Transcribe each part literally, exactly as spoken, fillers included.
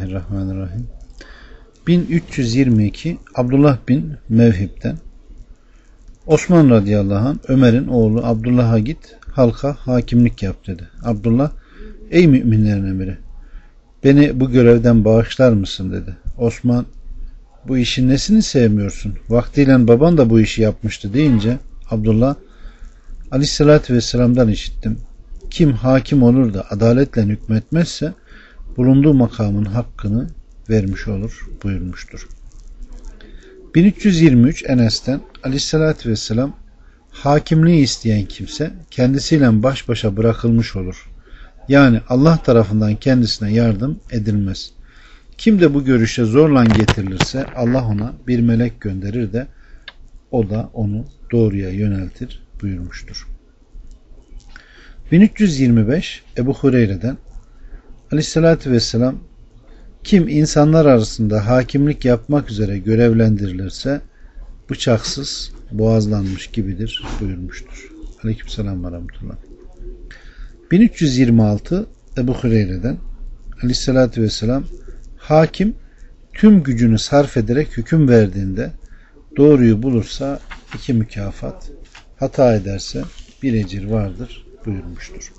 Bismillahirrahmanirrahim. bin üç yüz yirmi iki Abdullah bin Mevhib'den: Osman radıyallahu anh Ömer'in oğlu Abdullah'a git halka hakimlik yap dedi. Abdullah, ey müminlerin emiri, beni bu görevden bağışlar mısın dedi. Osman, bu işin nesini sevmiyorsun? Vaktiyle baban da bu işi yapmıştı deyince Abdullah, Aleyhisselatü Vesselam'dan işittim. Kim hakim olur da adaletle hükmetmezse bulunduğu makamın hakkını vermiş olur buyurmuştur. bin üç yüz yirmi üç Enes'ten: Aleyhisselatü Vesselam, hakimliği isteyen kimse kendisiyle baş başa bırakılmış olur. Yani Allah tarafından kendisine yardım edilmez. Kim de bu görüşe zorla getirilirse Allah ona bir melek gönderir de o da onu doğruya yöneltir buyurmuştur. bin üç yüz yirmi beş Ebu Hureyre'den: Aleyhisselatü Vesselam, kim insanlar arasında hakimlik yapmak üzere görevlendirilirse bıçaksız boğazlanmış gibidir buyurmuştur. Aleykümselam ve rahmetullah. bin üç yüz yirmi altı Ebu Hureyre'den: Aleyhisselatü Vesselam, hakim tüm gücünü sarf ederek hüküm verdiğinde doğruyu bulursa iki mükafat, hata ederse bir ecir vardır buyurmuştur.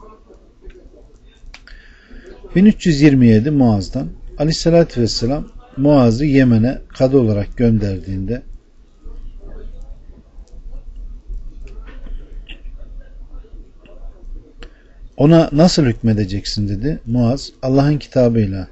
bin üç yüz yirmi yedi Muaz'dan: Aleyhisselatü Vesselam Muaz'ı Yemen'e kadı olarak gönderdiğinde ona nasıl hükmedeceksin dedi. Muaz, Allah'ın kitabıyla,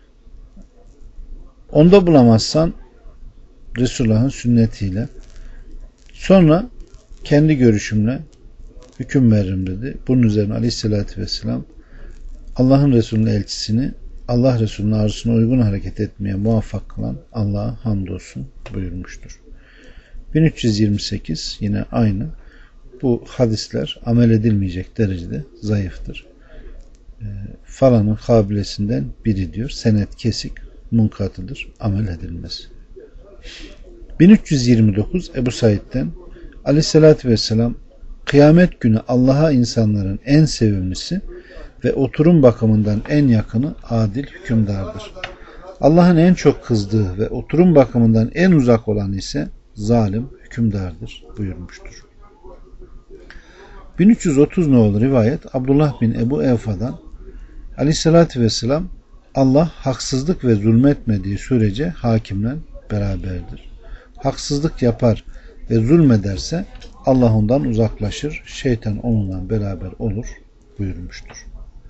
onda bulamazsan Resulullah'ın sünnetiyle, sonra kendi görüşümle hüküm veririm dedi. Bunun üzerine Aleyhisselatü Vesselam Allah'ın Resulü'nün elçisini Allah Resulü'nün arzusuna uygun hareket etmeye muvaffak kılan Allah'a hamdolsun buyurmuştur. bin üç yüz yirmi sekiz yine aynı. Bu hadisler amel edilmeyecek derecede zayıftır. E, falanın kabilesinden biri diyor. Senet kesik, munkatıdır. Amel edilmez. bin üç yüz yirmi dokuz Ebu Said'den: Aleyhisselatü Vesselam, kıyamet günü Allah'a insanların en sevimlisi ve oturum bakımından en yakını adil hükümdardır. Allah'ın en çok kızdığı ve oturum bakımından en uzak olan ise zalim hükümdardır buyurmuştur. bin üç yüz otuz nolu rivayet Abdullah bin Ebu Evfa'dan: Aleyhissalatü Vesselam, Allah haksızlık ve zulmetmediği sürece hakimle beraberdir. Haksızlık yapar ve zulmederse Allah ondan uzaklaşır, şeytan onunla beraber olur buyurmuştur.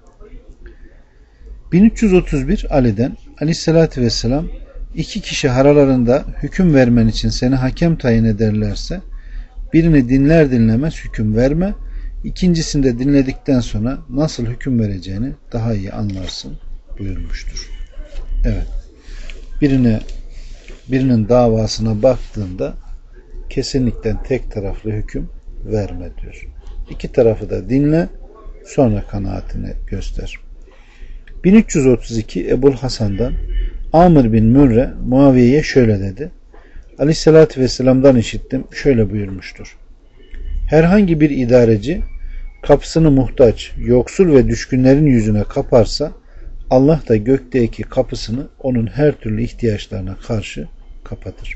bin üç yüz otuz bir Ali'den: Aleyhissalatü Vesselam, iki kişi aralarında hüküm vermen için seni hakem tayin ederlerse birini dinler dinlemez hüküm verme, ikincisinde dinledikten sonra nasıl hüküm vereceğini daha iyi anlarsın buyurmuştur. Evet. Birine birinin davasına baktığında kesinlikle tek taraflı hüküm verme diyor. İki tarafı da dinle, sonra kanaatini göster. bin üç yüz otuz iki Ebul Hasan'dan: Amr bin Mürre Muaviye'ye şöyle dedi. Aleyhissalatü Vesselam'dan işittim. Şöyle buyurmuştur. Herhangi bir idareci kapısını muhtaç, yoksul ve düşkünlerin yüzüne kaparsa Allah da gökteki kapısını onun her türlü ihtiyaçlarına karşı kapatır.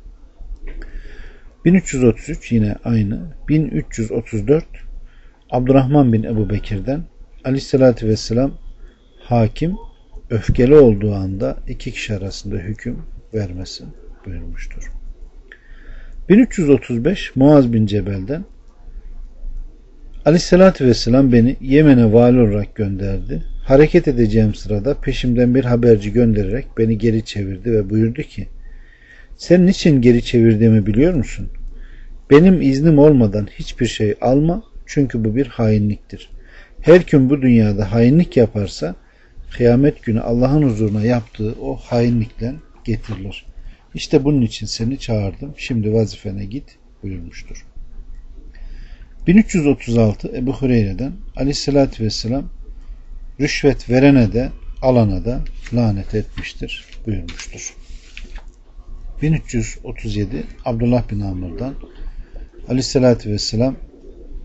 bin üç yüz otuz üç yine aynı. bin üç yüz otuz dört Abdurrahman bin Ebu Bekir'den: Aleyhissalatü Vesselam, hakim öfkeli olduğu anda iki kişi arasında hüküm vermesin buyurmuştur. bin üç yüz otuz beş Muaz bin Cebel'den: Aleyhissalatü Vesselam beni Yemen'e vali olarak gönderdi. Hareket edeceğim sırada peşimden bir haberci göndererek beni geri çevirdi ve buyurdu ki, senin için geri çevirdiğimi biliyor musun? Benim iznim olmadan hiçbir şey alma, çünkü bu bir hainliktir. Her kim bu dünyada hainlik yaparsa kıyamet günü Allah'ın huzuruna yaptığı o hainlikle getirilir. İşte bunun için seni çağırdım. Şimdi vazifene git buyurmuştur. bin üç yüz otuz altı Ebu Hureyre'den: Aleyhissalatü Vesselam, rüşvet verene de alana da lanet etmiştir buyurmuştur. bin üç yüz otuz yedi Abdullah bin Amr'dan: Aleyhissalatü Vesselam,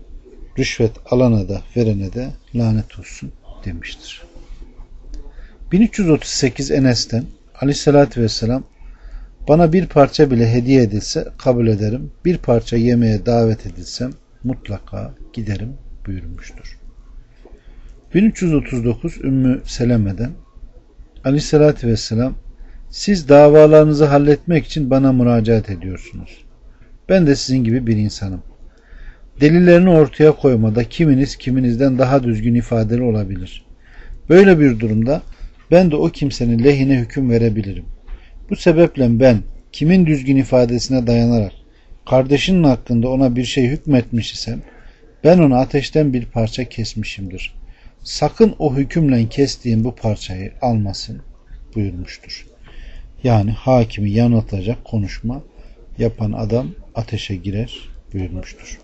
rüşvet alana da verene de lanet olsun demiştir. bin üç yüz otuz sekiz Enes'ten Aleyhisselatü Vesselam bana bir parça bile hediye edilse kabul ederim. Bir parça yemeğe davet edilsem mutlaka giderim buyurmuştur. bin üç yüz otuz dokuz Ümmü Seleme'den Aleyhisselatü Vesselam siz davalarınızı halletmek için bana müracaat ediyorsunuz. Ben de sizin gibi bir insanım. Delillerini ortaya koymada kiminiz kiminizden daha düzgün ifadeli olabilir. Böyle bir durumda ben de o kimsenin lehine hüküm verebilirim. Bu sebeple ben kimin düzgün ifadesine dayanarak kardeşinin hakkında ona bir şey hükmetmiş isem ben ona ateşten bir parça kesmişimdir. Sakın o hükümle kestiğim bu parçayı almasın buyurmuştur. Yani hakimi yanıltacak konuşma yapan adam ateşe girer buyurmuştur.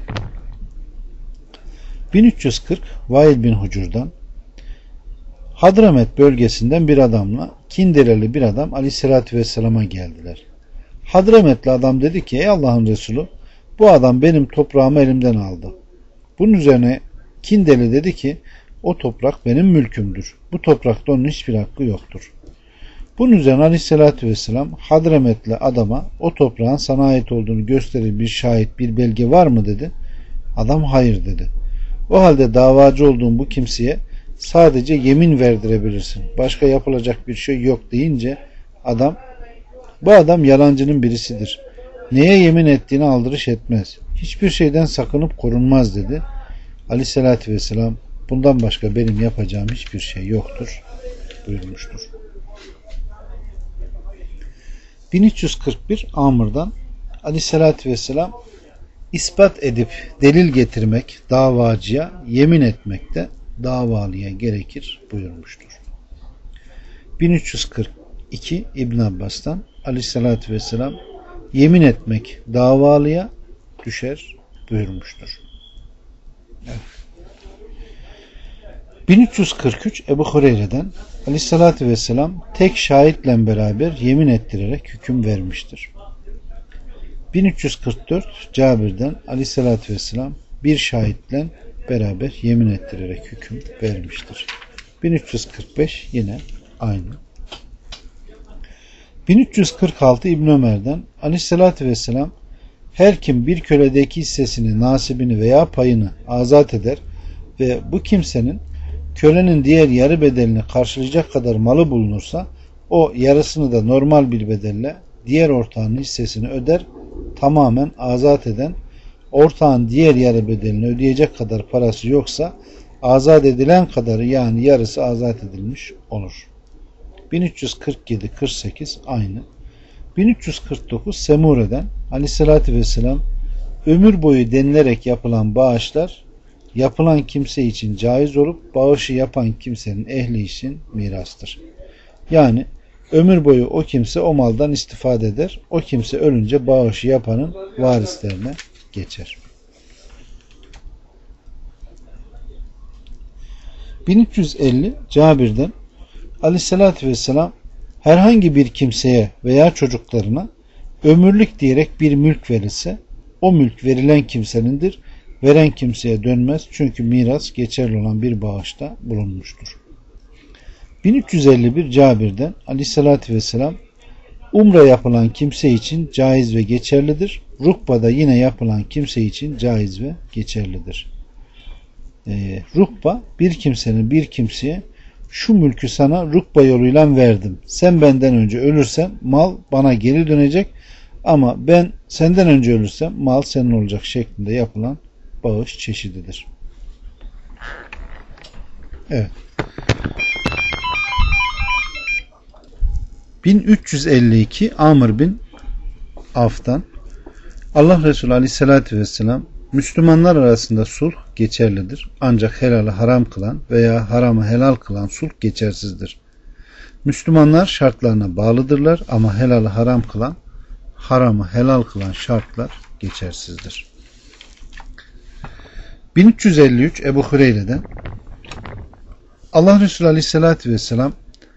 bin üç yüz kırk Vail bin Hucur'dan Hadramet bölgesinden bir adamla Kindereli bir adam Aleyhisselatü Vesselam'a geldiler. Hadrametli adam dedi ki ey Allah'ın Resulü bu adam benim toprağımı elimden aldı. Bunun üzerine Kindeli dedi ki o toprak benim mülkümdür. Bu toprakta onun hiçbir hakkı yoktur. Bunun üzerine Aleyhisselatü Vesselam Hadrametli adama o toprağın sana ait olduğunu gösterir bir şahit bir belge var mı dedi. Adam hayır dedi. O halde davacı olduğun bu kimseye sadece yemin verdirebilirsin. Başka yapılacak bir şey yok deyince adam bu adam yalancının birisidir. Neye yemin ettiğini aldırış etmez. Hiçbir şeyden sakınıp korunmaz dedi. Aleyhissalatü vesselam bundan başka benim yapacağım hiçbir şey yoktur buyurmuştur. bin üç yüz kırk bir Amr'dan Aleyhissalatü vesselam ispat edip delil getirmek davacıya yemin etmekte davalıya gerekir buyurmuştur. bin üç yüz kırk iki İbn Abbas'tan Aleyhissalatü vesselam yemin etmek davalıya düşer buyurmuştur. Evet. bin üç yüz kırk üç Ebu Hureyre'den Aleyhissalatü vesselam tek şahitle beraber yemin ettirerek hüküm vermiştir. bin üç yüz kırk dört Cabir'den Aleyhissalatü vesselam bir şahitle beraber yemin ettirerek hüküm vermiştir. bin üç yüz kırk beş yine aynı. bin üç yüz kırk altı İbn Ömer'den Aleyhissalatü vesselam her kim bir köledeki hissesini, nasibini veya payını azat eder ve bu kimsenin kölenin diğer yarı bedelini karşılayacak kadar malı bulunursa o yarısını da normal bir bedelle diğer ortağın hissesini öder, tamamen azat eden ortağın diğer yarı bedelini ödeyecek kadar parası yoksa azat edilen kadarı yani yarısı azat edilmiş olur. bin üç yüz kırk yedi kırk sekiz aynı. bin üç yüz kırk dokuz Semure'den Aleyhissalatü vesselam ömür boyu denilerek yapılan bağışlar yapılan kimse için caiz olup bağışı yapan kimsenin ehli için mirastır. Yani ömür boyu o kimse o maldan istifade eder. O kimse ölünce bağışı yapanın varislerine geçer. bin üç yüz elli Cabir'den Aleyhissalatü vesselam herhangi bir kimseye veya çocuklarına ömürlük diyerek bir mülk verilse o mülk verilen kimsenindir. Veren kimseye dönmez. Çünkü miras geçerli olan bir bağışta bulunmuştur. bin üç yüz elli bir Cabir'den Aleyhissalatü vesselam umre yapılan kimse için caiz ve geçerlidir. Rukba'da yine yapılan kimse için caiz ve geçerlidir. Ee, rukba bir kimsenin bir kimseye şu mülkü sana rukba yoluyla verdim. Sen benden önce ölürsen mal bana geri dönecek ama ben senden önce ölürsem mal senin olacak şeklinde yapılan bağış çeşididir. Evet. bin üç yüz elli iki Amr bin Avf'tan Allah Resulü Aleyhisselatü Vesselam Müslümanlar arasında sulh geçerlidir. Ancak helalı haram kılan veya haramı helal kılan sulh geçersizdir. Müslümanlar şartlarına bağlıdırlar ama helalı haram kılan, haramı helal kılan şartlar geçersizdir. bin üç yüz elli üç Ebu Hureyre'den Allah Resulü Aleyhisselatü Vesselam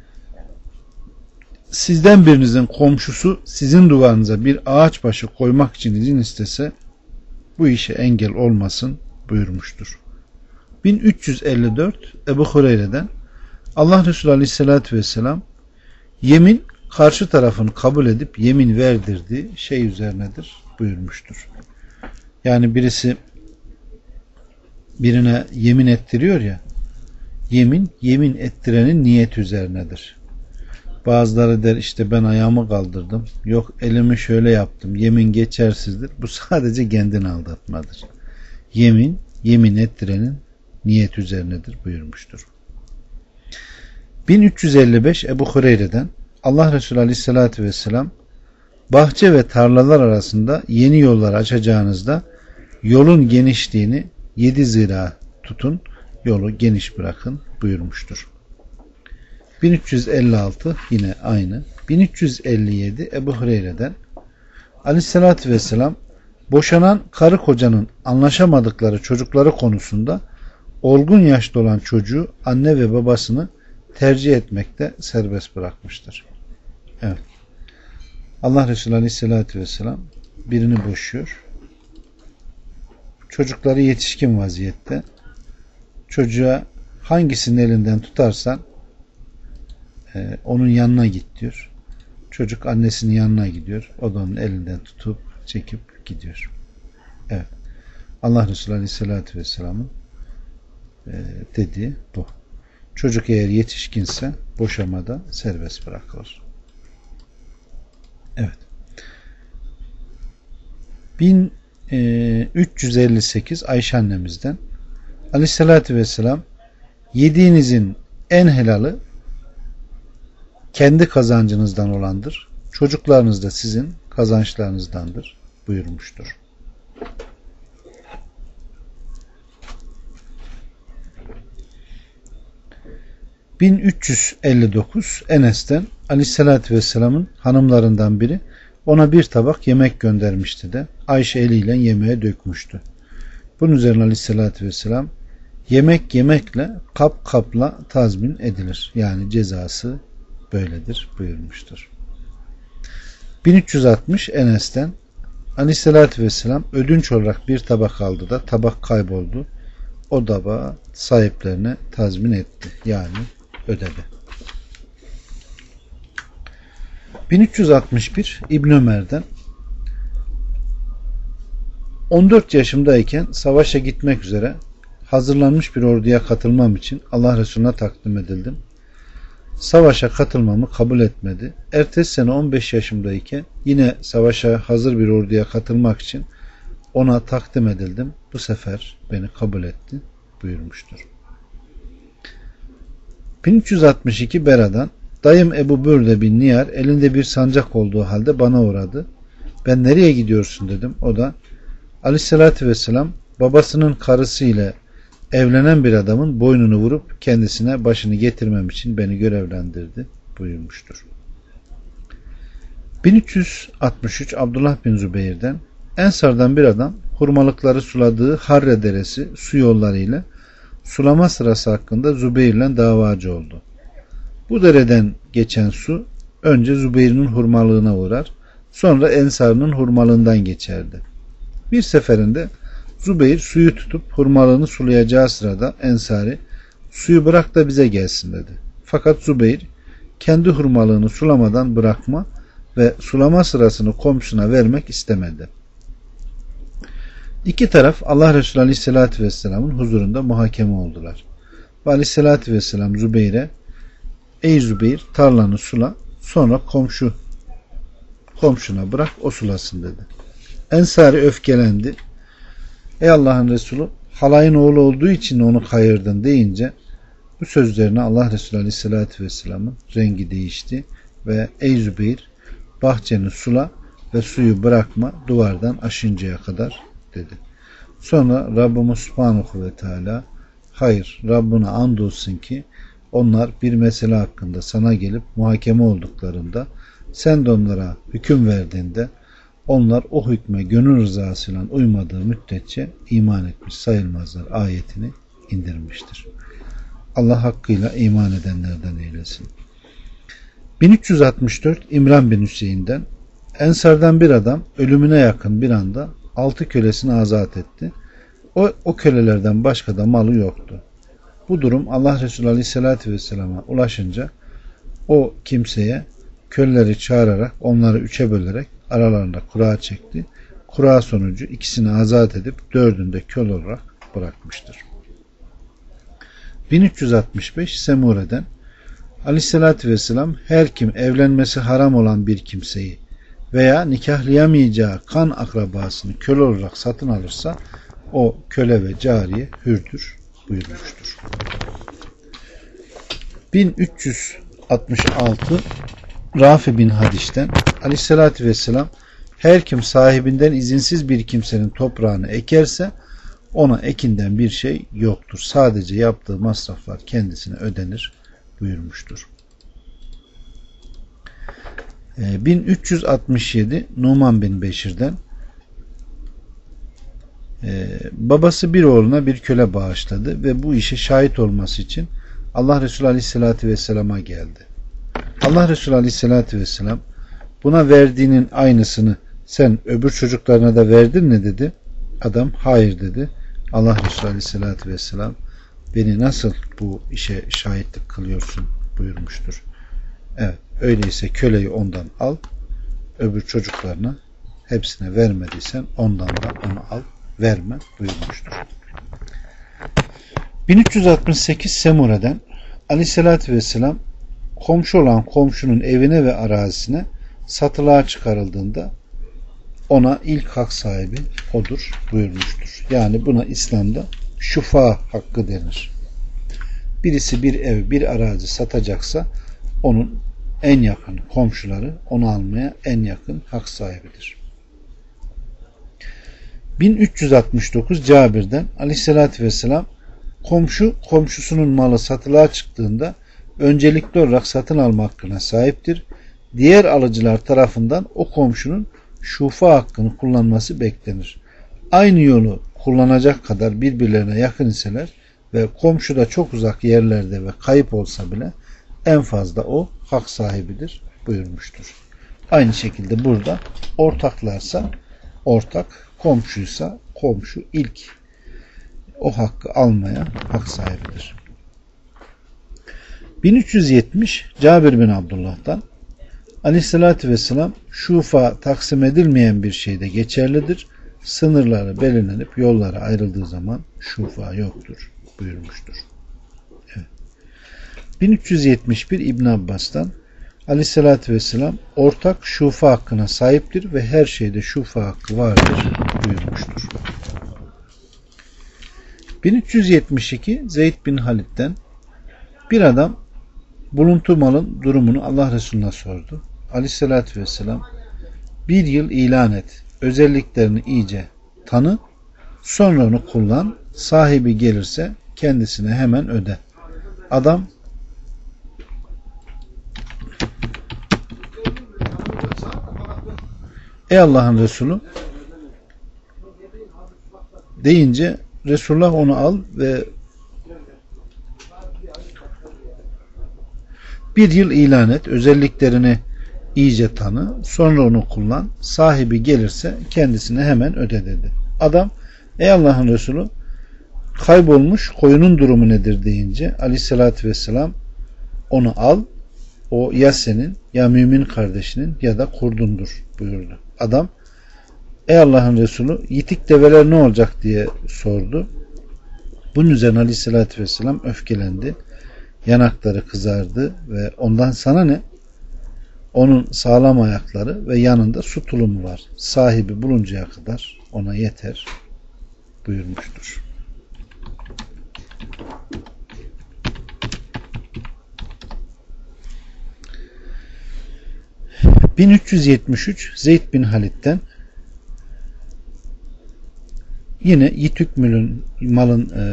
sizden birinizin komşusu sizin duvarınıza bir ağaç başı koymak için izin istese bu işe engel olmasın buyurmuştur. bin üç yüz elli dört Ebu Hureyre'den Allah Resulü Aleyhisselatü Vesselam yemin karşı tarafın kabul edip yemin verdirdiği şey üzerinedir buyurmuştur. Yani birisi birine yemin ettiriyor ya, yemin yemin ettirenin niyet üzerinedir. Bazıları der işte ben ayağımı kaldırdım, yok elimi şöyle yaptım, yemin geçersizdir. Bu sadece kendini aldatmadır. Yemin yemin ettirenin niyet üzerinedir buyurmuştur. bin üç yüz elli beş Ebu Hureyre'den Allah Resulü Aleyhisselatü Vesselam bahçe ve tarlalar arasında yeni yollar açacağınızda yolun genişliğini yedi zira tutun, yolu geniş bırakın buyurmuştur. bin üç yüz elli altı yine aynı. bin üç yüz elli yedi Ebu Hureyre'den Aleyhisselatü Vesselam boşanan karı kocanın anlaşamadıkları çocukları konusunda olgun yaşta olan çocuğu anne ve babasını tercih etmekte serbest bırakmıştır. Evet. Allah Resulü Aleyhisselatü Vesselam birini boşuyor. Çocukları yetişkin vaziyette. Çocuğa hangisinin elinden tutarsan e, onun yanına git diyor. Çocuk annesinin yanına gidiyor. O da onun elinden tutup çekip gidiyor. Evet. Allah Resulü Aleyhisselatü Vesselam'ın e, dediği bu. Çocuk eğer yetişkinse boşamada serbest bırakılır. Evet. bin üç yüz elli sekiz Ayşe annemizden Aleyhisselatü Vesselam yediğinizin en helalı kendi kazancınızdan olandır. Çocuklarınız da sizin kazançlarınızdandır buyurmuştur. bin üç yüz elli dokuz Enes'ten Aleyhisselatü Vesselam'ın hanımlarından biri ona bir tabak yemek göndermişti de Ayşe eliyle yemeğe dökmüştü. Bunun üzerine Aleyhisselatü Vesselam yemek yemekle kap kapla tazmin edilir. Yani cezası böyledir buyurmuştur. bin üç yüz altmış Enes'ten Aleyhisselatü Vesselam ödünç olarak bir tabak aldı da tabak kayboldu. O tabağı sahiplerine tazmin etti. Yani ödedi. bin üç yüz altmış bir İbn Ömer'den on dört yaşımdayken savaşa gitmek üzere hazırlanmış bir orduya katılmam için Allah Resulüne takdim edildim. Savaşa katılmamı kabul etmedi. Ertesi sene on beş yaşımdayken yine savaşa hazır bir orduya katılmak için ona takdim edildim. Bu sefer beni kabul etti buyurmuştur. bin üç yüz altmış iki Bera'dan dayım Ebu Bürde bin Niyar elinde bir sancak olduğu halde bana uğradı. Ben nereye gidiyorsun dedim. O da Aleyhisselatü Vesselam babasının karısı ile evlenen bir adamın boynunu vurup kendisine başını getirmem için beni görevlendirdi buyurmuştur. bin üç yüz altmış üç Abdullah bin Zübeyir'den Ensar'dan bir adam hurmalıkları suladığı Harre deresi su yollarıyla sulama sırası hakkında Zübeyir'le davacı oldu. Bu dereden geçen su önce Zübeyir'in hurmalığına uğrar, sonra Ensar'ın hurmalığından geçerdi. Bir seferinde Zübeyir suyu tutup hurmalığını sulayacağı sırada Ensari suyu bırak da bize gelsin dedi. Fakat Zübeyir kendi hurmalığını sulamadan bırakma ve sulama sırasını komşuna vermek istemedi. İki taraf Allah Resulü Aleyhisselatü Vesselam'ın huzurunda muhakeme oldular. Ve Aleyhisselatü Vesselam Zübeyir'e ey Zübeyir tarlanı sula sonra komşu komşuna bırak o sulasın dedi. Ensari öfkelendi. Ey Allah'ın Resulü halayın oğlu olduğu için onu kayırdın deyince bu sözlerine Allah Resulü Aleyhisselatü Vesselam'ın rengi değişti ve ey Zübeyir bahçeni sula ve suyu bırakma duvardan aşıncaya kadar dedi. Sonra Rabbimiz Subhanahu ve Teala hayır Rabbuna andolsun ki onlar bir mesele hakkında sana gelip muhakeme olduklarında sen de onlara hüküm verdiğinde onlar o hükme gönül rızasıyla uymadığı müddetçe iman etmiş sayılmazlar ayetini indirmiştir. Allah hakkıyla iman edenlerden eylesin. bin üç yüz altmış dört İmran bin Hüseyin'den Ensardan bir adam ölümüne yakın bir anda altı kölesini azat etti. O, o kölelerden başka da malı yoktu. Bu durum Allah Resulü Aleyhisselatü Vesselam'a ulaşınca o kimseye kölleri çağırarak onları üçe bölerek aralarında kura çekti. Kura sonucu ikisini azat edip dördünü de köle olarak bırakmıştır. bin üç yüz altmış beş Semure'den Aleyhisselatü Vesselam her kim evlenmesi haram olan bir kimseyi veya nikahlayamayacağı kan akrabasını köle olarak satın alırsa o köle ve cariye hürdür buyurmuştur. bin üç yüz altmış altı Rafi bin Hadiş'ten Aleyhisselatü Vesselam her kim sahibinden izinsiz bir kimsenin toprağını ekerse ona ekinden bir şey yoktur. Sadece yaptığı masraflar kendisine ödenir buyurmuştur. bin üç yüz altmış yedi Numan bin Beşir'den babası bir oğluna bir köle bağışladı ve bu işe şahit olması için Allah Resulü Aleyhisselatü Vesselam'a geldi. Allah Resulü Aleyhisselatü Vesselam buna verdiğinin aynısını sen öbür çocuklarına da verdin mi dedi. Adam hayır dedi. Allah Resulü Aleyhisselatü Vesselam beni nasıl bu işe şahitlik kılıyorsun buyurmuştur. Evet, öyleyse köleyi ondan al, öbür çocuklarına hepsine vermediysen ondan da onu al, verme buyurmuştur. bin üç yüz altmış sekiz Semure'den Aleyhisselatü Vesselam komşu olan komşunun evine ve arazisine satılığa çıkarıldığında ona ilk hak sahibi odur buyurmuştur. Yani buna İslam'da şufa hakkı denir. Birisi bir ev, bir arazi satacaksa onun en yakın komşuları onu almaya en yakın hak sahibidir. bin üç yüz altmış dokuz Cabir'den Aleyhisselatü Vesselam komşu komşusunun malı satılığa çıktığında öncelikli olarak satın alma hakkına sahiptir. Diğer alıcılar tarafından o komşunun şufa hakkını kullanması beklenir. Aynı yolu kullanacak kadar birbirlerine yakın iseler ve komşu da çok uzak yerlerde ve kayıp olsa bile en fazla o hak sahibidir buyurmuştur. Aynı şekilde burada ortaklarsa ortak, komşuysa komşu ilk o hakkı almaya hak sahibidir. bin üç yüz yetmiş Cabir bin Abdullah'tan Aleyhisselatü Vesselam şufa taksim edilmeyen bir şeyde geçerlidir. Sınırları belirlenip yollara ayrıldığı zaman şufa yoktur buyurmuştur. Evet. bin üç yüz yetmiş bir İbn Abbas'tan Aleyhisselatü Vesselam ortak şufa hakkına sahiptir ve her şeyde şufa hakkı vardır buyurmuştur. bin üç yüz yetmiş iki Zeyd bin Halid'den bir adam buluntu malın durumunu Allah Resulü'ne sordu. Aleyhisselatü Vesselam bir yıl ilan et, özelliklerini iyice tanı, sonra onu kullan, sahibi gelirse kendisine hemen öde. Adam ey Allah'ın Resulü deyince Resulullah onu al ve bir yıl ilan et, özelliklerini iyice tanı, sonra onu kullan, sahibi gelirse kendisine hemen öde dedi. Adam ey Allah'ın Resulü kaybolmuş koyunun durumu nedir deyince Aleyhisselatü Vesselam onu al, o ya senin ya mümin kardeşinin ya da kurdundur buyurdu. Adam ey Allah'ın Resulü yitik develer ne olacak diye sordu. Bunun üzerine Aleyhisselatü Vesselam öfkelendi. Yanakları kızardı ve ondan sana ne? Onun sağlam ayakları ve yanında su tulumu var. Sahibi buluncaya kadar ona yeter buyurmuştur. bin üç yüz yetmiş üç Zeyd bin Halid'den yine yit hükmünün malın e,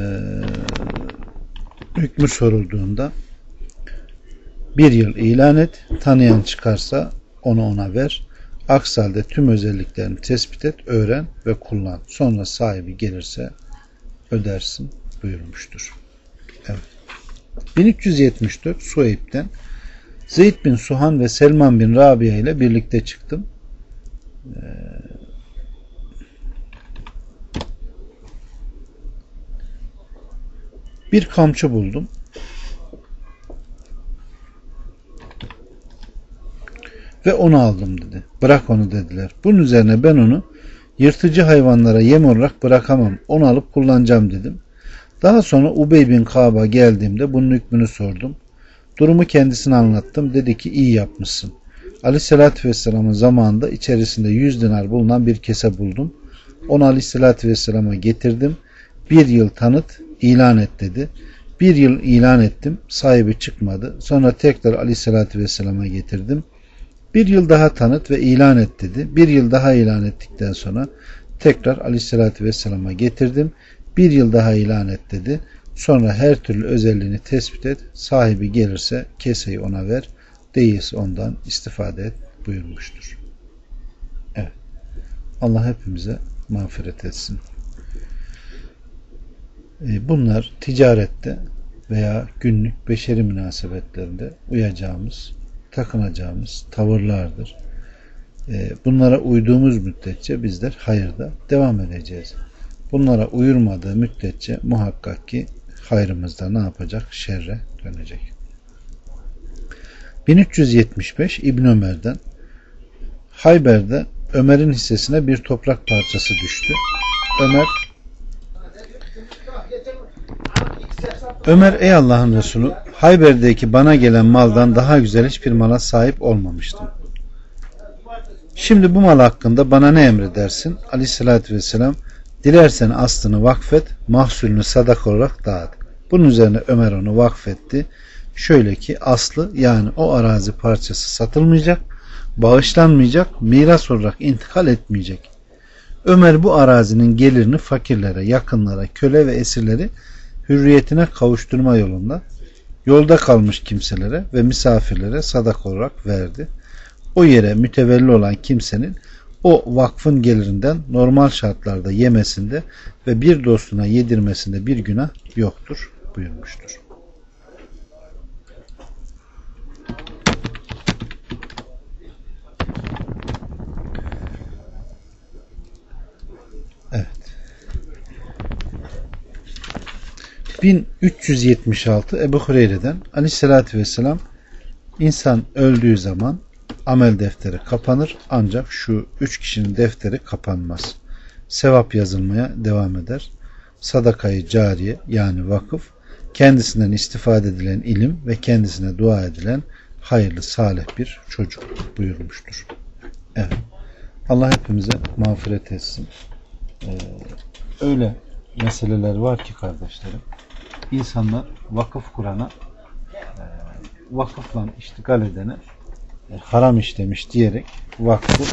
hükmü sorulduğunda bir yıl ilan et, tanıyan çıkarsa onu ona ver. Aksi halde tüm özelliklerini tespit et, öğren ve kullan. Sonra sahibi gelirse ödersin buyurmuştur. Evet. bin üç yüz yetmiş dört Suheyb'den Zeyd bin Suhan ve Selman bin Rabia ile birlikte çıktım. Ee, Bir kamçı buldum. Ve onu aldım dedi. Bırak onu dediler. Bunun üzerine ben onu yırtıcı hayvanlara yem olarak bırakamam. Onu alıp kullanacağım dedim. Daha sonra Ubey bin Ka'b'a geldiğimde bunun hükmünü sordum. Durumu kendisine anlattım. Dedi ki iyi yapmışsın. Aleyhissalatü Vesselam'ın zamanında içerisinde yüz dinar bulunan bir kese buldum. Onu Aleyhissalatü Vesselam'a getirdim. Bir yıl tanıt, ilan et dedi. Bir yıl ilan ettim. Sahibi çıkmadı. Sonra tekrar Aleyhissalatü Vesselam'a getirdim. Bir yıl daha tanıt ve ilan et dedi. Bir yıl daha ilan ettikten sonra tekrar Aleyhissalatü Vesselam'a getirdim. Bir yıl daha ilan et dedi. Sonra her türlü özelliğini tespit et. Sahibi gelirse keseyi ona ver. Değilse ondan istifade et buyurmuştur. Evet. Allah hepimize mağfiret etsin. Bunlar ticarette veya günlük beşeri münasebetlerinde uyacağımız, takınacağımız tavırlardır. Bunlara uyduğumuz müddetçe bizler hayırda devam edeceğiz. Bunlara uyurmadığı müddetçe muhakkak ki hayrımızda ne yapacak? Şerre dönecek. bin üç yüz yetmiş beş İbn Ömer'den Hayber'de Ömer'in hissesine bir toprak parçası düştü. Ömer Ömer ey Allah'ın Resulü, Hayber'deki bana gelen maldan daha güzel hiçbir mala sahip olmamıştım. Şimdi bu mal hakkında bana ne emredersin? Aleyhissalatü vesselam, dilersen aslını vakfet, mahsulünü sadaka olarak dağıt. Bunun üzerine Ömer onu vakfetti. Şöyle ki aslı, yani o arazi parçası satılmayacak, bağışlanmayacak, miras olarak intikal etmeyecek. Ömer bu arazinin gelirini fakirlere, yakınlara, köle ve esirleri hürriyetine kavuşturma yolunda yolda kalmış kimselere ve misafirlere sadaka olarak verdi. O yere mütevelli olan kimsenin o vakfın gelirinden normal şartlarda yemesinde ve bir dostuna yedirmesinde bir günah yoktur buyurmuştur. Evet. bin üç yüz yetmiş altı Ebu Hureyre'den Aleyhisselatü Vesselam, insan öldüğü zaman amel defteri kapanır, ancak şu üç kişinin defteri kapanmaz. Sevap yazılmaya devam eder. Sadakayı cariye, yani vakıf, kendisinden istifade edilen ilim ve kendisine dua edilen hayırlı salih bir çocuk buyurmuştur. Evet. Allah hepimize mağfiret etsin. Ee, öyle meseleler var ki kardeşlerim, İnsanlar vakıf kurana, e, vakıfla iştigal edene e, haram işlemiş diyerek vakfı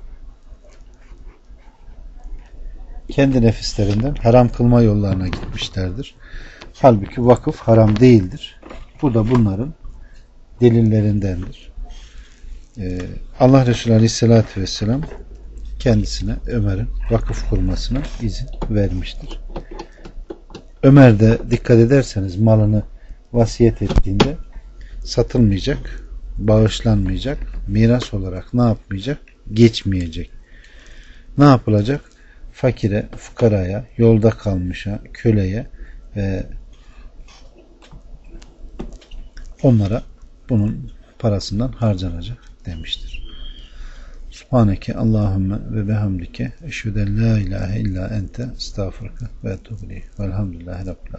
kendi nefislerinden haram kılma yollarına gitmişlerdir. Halbuki vakıf haram değildir. Bu da bunların delillerindendir. E, Allah Resulü Aleyhisselatü Vesselam kendisine Ömer'in vakıf kurmasına izin vermiştir. Ömer de dikkat ederseniz malını vasiyet ettiğinde satılmayacak, bağışlanmayacak, miras olarak ne yapmayacak? Geçmeyecek. Ne yapılacak? Fakire, fukaraya, yolda kalmışa, köleye ve onlara bunun parasından harcanacak demiştir. Subhaneke Allahümme ve bihamdike eşhedü en la ilahe illa ente estağfurke ve etûbü ileyh. Velhamdülillahi Rabbil âlemin.